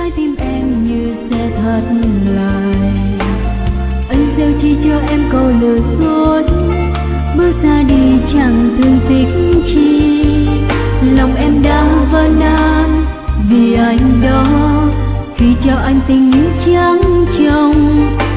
trái tim em như sẽ thắt lại. Anh gieo chỉ cho em câu lừa dối, bước ra đi chẳng thương tiếc chi. Lòng em đã vỡ nát vì anh đó, khi cho anh tình như trắng trong.